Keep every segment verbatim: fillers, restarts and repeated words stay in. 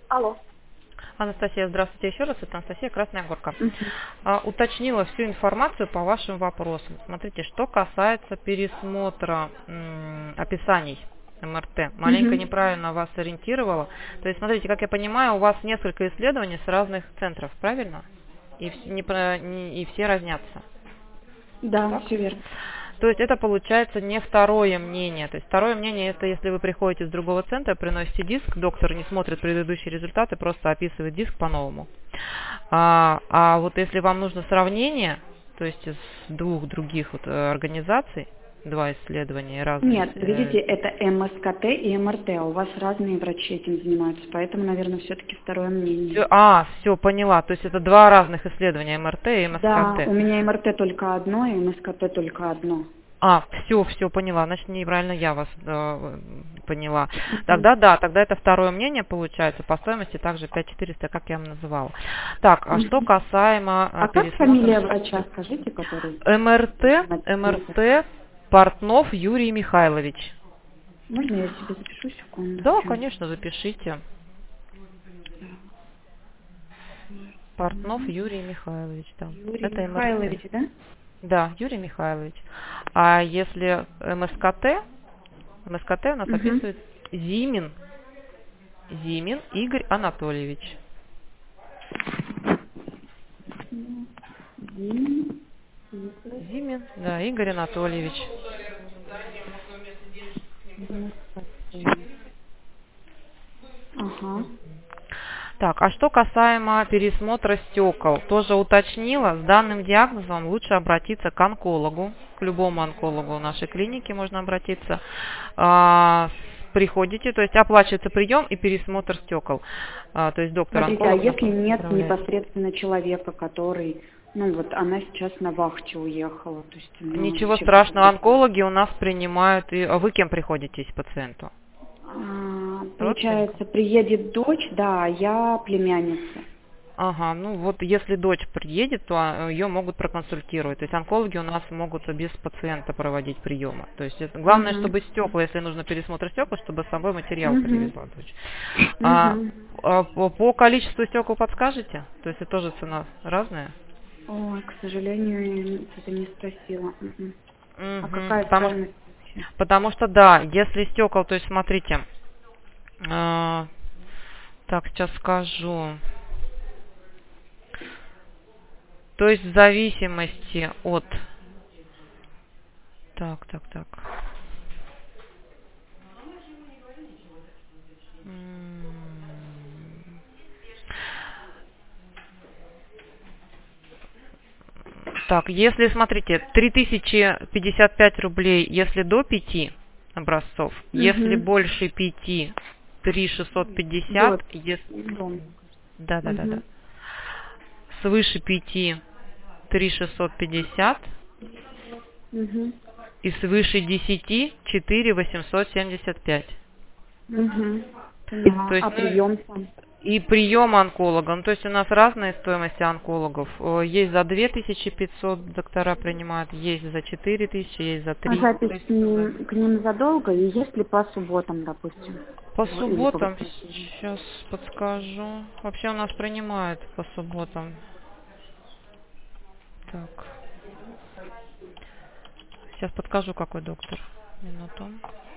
Алло. Анастасия, здравствуйте еще раз. Это Анастасия, Красная Горка. Мгм. А, уточнила всю информацию по вашим вопросам. Смотрите, что касается пересмотра м, описаний эм эр тэ. Маленько Мгм. неправильно вас ориентировала. То есть, смотрите, как я понимаю, у вас несколько исследований с разных центров, правильно? И, вс- не про- не- и все разнятся. Да, Так? все верно. То есть это получается не второе мнение. То есть второе мнение это если вы приходите с другого центра, приносите диск, доктор не смотрит предыдущие результаты, просто описывает диск по-новому. А, а вот если вам нужно сравнение, то есть из двух других вот, э, организаций, два исследования разные. Нет, э, видите, это эм эс ка тэ и эм эр тэ, а у вас разные врачи этим занимаются, поэтому, наверное, все-таки второе мнение. всё- а, все, поняла. То есть это два разных исследования эм эр тэ и Да, эм эс ка тэ. у меня эм эр тэ только одно, и эм эс ка тэ только одно. А, все, все поняла. Значит, неправильно я вас э, поняла. Мгм. Тогда да, тогда это второе мнение получается по стоимости также пять тысяч четыреста, как я вам называла. Так, а что Мгм. касаемо э, А как пересмотра фамилия врача, скажите, который эм эр тэ, на эм эр телевизоре? тэ Портнов Юрий Михайлович. Можно я себе запишу Да, секундочку? конечно, запишите. Так, Портнов Портнов Юрий Михайлович, да. Юрий Это эм эр тэ. Михайлович, да? Да, Юрий Михайлович. А если эм эс ка тэ, эм эс ка тэ у нас Угу. описывает Зимин, Зимин Игорь Анатольевич. Зимин, да, Игорь Анатольевич. Ага. Так, а что касаемо пересмотра стекол, тоже уточнила, с данным диагнозом лучше обратиться к онкологу, к любому онкологу в нашей клинике можно обратиться. А, приходите, то есть оплачивается прием и пересмотр стекол. А, то есть Смотрите, а доктор-онколог если нет направляет. непосредственно человека, который, ну вот она сейчас на вахте уехала, то есть она Ничего вообще как страшного, бы... онкологи у нас принимают. И... А вы кем приходитесь пациенту? А, Родственником? получается, приедет дочь, да, а я племянница. Ага, ну вот если дочь приедет, то ее могут проконсультировать. То есть онкологи у нас могут без пациента проводить приемы. То есть это, главное, Угу. чтобы стекла, если нужно пересмотр стекол, чтобы с собой материал Угу. привезла дочь. А, Угу. а по, по количеству стекол подскажете? То есть это тоже цена разная? Ой, к сожалению, это не спросила. Мгм. А Мгм, какая потому, что- стоимость вообще? потому что да, если стекол, то есть смотрите, а, так сейчас скажу. То есть в зависимости от... Так, так, так. М. Так, если, смотрите, три тысячи пятьдесят пять рублей, если до пяти образцов, если Угу. больше пяти, три шестьсот пятьдесят, Дом. если... Дом. Да, да, да, да. Угу. Свыше пяти, три шестьсот пятьдесят, Угу. и свыше десяти, четыре восемьсот семьдесят пять. Угу. Поняла. То есть, А ну, прием там? и прием онколога. Ну, то есть у нас разные стоимости онкологов. Э, Есть за две тысячи пятьсот доктора принимают, есть за четыре тысячи, есть за А три. То запись есть к ним, к ним задолго, и есть ли по субботам, допустим? по В- Или по субботам, воскресеньям? сейчас подскажу. Вообще у нас принимают по субботам. Так, сейчас подскажу, какой доктор. Минуту.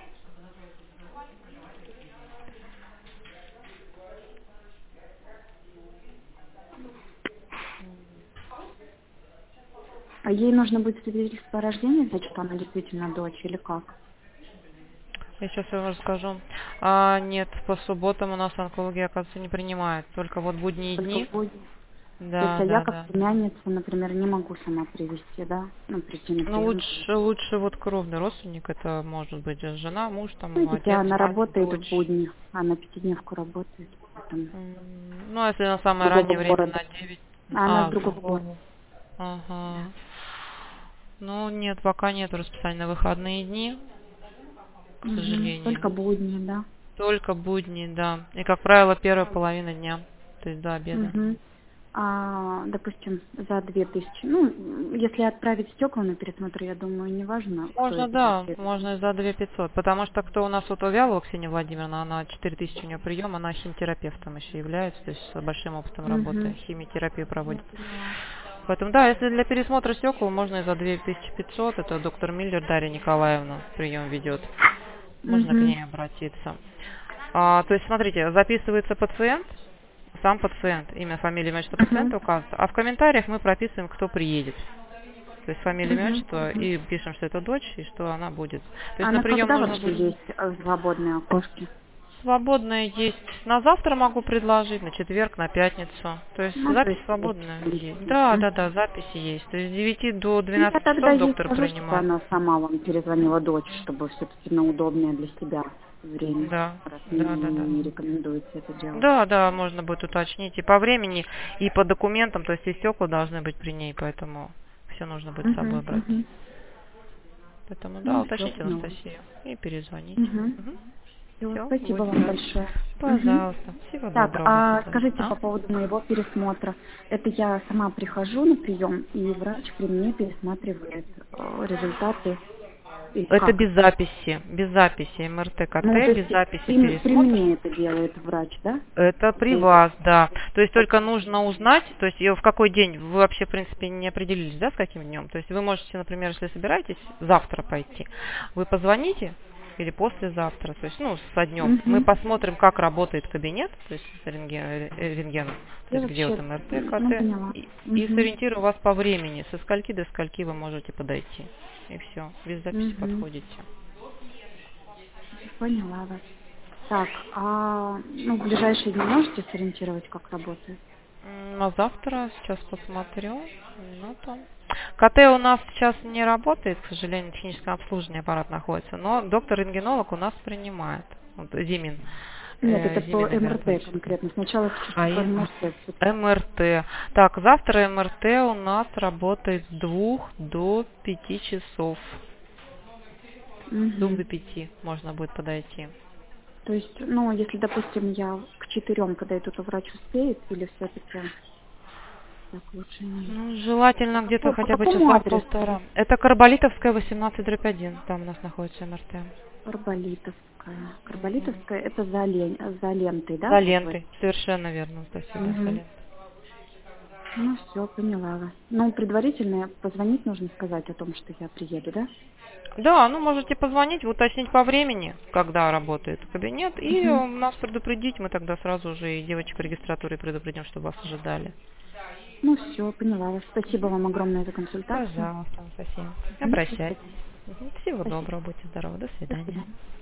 А ей нужно будет свидетельство о рождении, значит, что она действительно дочь, или как? Я сейчас вам расскажу. А, нет, по субботам у нас онкологи, оказывается, не принимают. Только вот будние Только дни. будет. То есть, Да, а я да, как да. племянница, например, не могу сама привезти, да? Ну, прийти на Ну, прием. лучше, лучше вот кровный родственник, это может быть жена, муж, там, Видите, отец, она мать, работает в дочь. будни, она пятидневку работает, поэтому М, Ну, а если на самое другого раннее время, города. на девять. А она с А, с другого города. другого. Да. Ага. Ну, нет, пока нет расписания на выходные дни, к Угу. Только сожалению. будни, да. Только будни, да. И, как правило, первая половина дня, то есть до обеда. Угу. А, допустим, за две тысячи. Ну, если отправить стекла на пересмотр, я думаю, не важно, кто Можно, это да, будет. можно и за две тысячи пятьсот, потому что кто у нас вот Увялова Ксения Владимировна, она четыре тысячи у нее прием, она химиотерапевтом еще является, то есть с большим опытом работы, Угу. химиотерапию Я проводит. поняла. Поэтому, да, если для пересмотра стекол, можно и за две тысячи пятьсот, это доктор Миллер Дарья Николаевна прием ведет, можно к Угу. ней обратиться. А, то есть, смотрите, записывается пациент, сам пациент, имя, фамилия, имя, отчество Угу. пациента указывается, а в комментариях мы прописываем, кто приедет. То есть фамилия, имя, Угу. отчество, Угу. и пишем, что это дочь, и что она будет. То есть А на на прием когда нужно вообще будет... есть э, свободные окошки? Свободное есть. На завтра могу предложить, на четверг, на пятницу. То есть Ну, то запись есть есть свободная есть. действительно. Да, да, Мгм. да, записи есть. То есть с девяти до Ну, я двенадцати тогда часов ей доктор скажу, чтобы принимает. она сама вам перезвонила дочь, чтобы все-таки на удобное для себя время, Да, раз не, да, да, да. не рекомендуется это делать. Да, да, можно будет уточнить и по времени, и по документам, то есть и стекла должны быть при ней, поэтому все нужно будет с собой Угу. брать. Угу. Поэтому, да, Ну, все, уточните поняла. Анастасию и перезвоните. Угу. Все, Все, спасибо будем вам рады. большое. Угу. Пожалуйста. Всего Так, доброго, до а свидания. скажите А? по поводу моего пересмотра. Это я сама прихожу на прием, и врач при мне пересматривает э, результаты, или Это как без это? записи, без записи эм эр тэ, Ну, то ка тэ, без есть записи при, при пересмотр. мне это делает врач, да? Это при Или вас, да. То есть только нужно узнать, то есть э, в какой день вы вообще, в принципе, не определились, да, с каким днем. То есть вы можете, например, если собираетесь завтра пойти, вы позвоните или послезавтра, то есть, ну, со днем. Мы Угу. посмотрим, как работает кабинет, то есть с рентген, э, рентгеном, то Я есть где вот вообще, эм эр тэ, м, ну, ка тэ, поняла. и, и Угу. сориентирую вас по времени, со скольки до скольки вы можете подойти. И все, без записи Угу. подходите. Поняла вас. Так, а ну, в ближайшие дни можете сориентировать, как работает? М, На завтра, сейчас посмотрю. Ну, там. ка тэ у нас сейчас не работает, к сожалению, техническое обслуживание аппарат находится, но доктор-рентгенолог у нас принимает. Вот, Зимин. Нет, Э, это по Зимин эм эр тэ Игорь. конкретно. Сначала хочу, А чтобы по эм эр тэ. эм эр тэ всё-таки. эм эр тэ. Так, завтра эм эр тэ у нас работает с двух до пяти часов. С двух Угу. до пяти можно будет подойти. То есть, ну, если, допустим, я к четырем подойду, то врач успеет или все-таки так лучше нет? Ну, желательно По, где-то какой- по хотя бы какому часа адресу? полтора. Это Карболитовская, восемнадцать дробь один. Там у нас находится эм эр тэ. Карболитовская. Мгм. Карболитовская это за, лен- за лентой, да? За Вот в этой? лентой. Совершенно верно, спасибо, за Угу. лентой. Ну, все, поняла вас. Ну, предварительно позвонить нужно сказать о том, что я приеду, да? Да, ну можете позвонить, уточнить по времени, когда работает кабинет, и Угу. э, нас предупредить. Мы тогда сразу же и девочек в регистратуре предупредим, чтобы вас ожидали. Ну, все, поняла вас. Спасибо вам огромное за консультацию. Пожалуйста, Анастасия. Мгм, до Обращайтесь. свидания. Мгм. Всего Спасибо. доброго, будьте здоровы. До До свидания. свидания.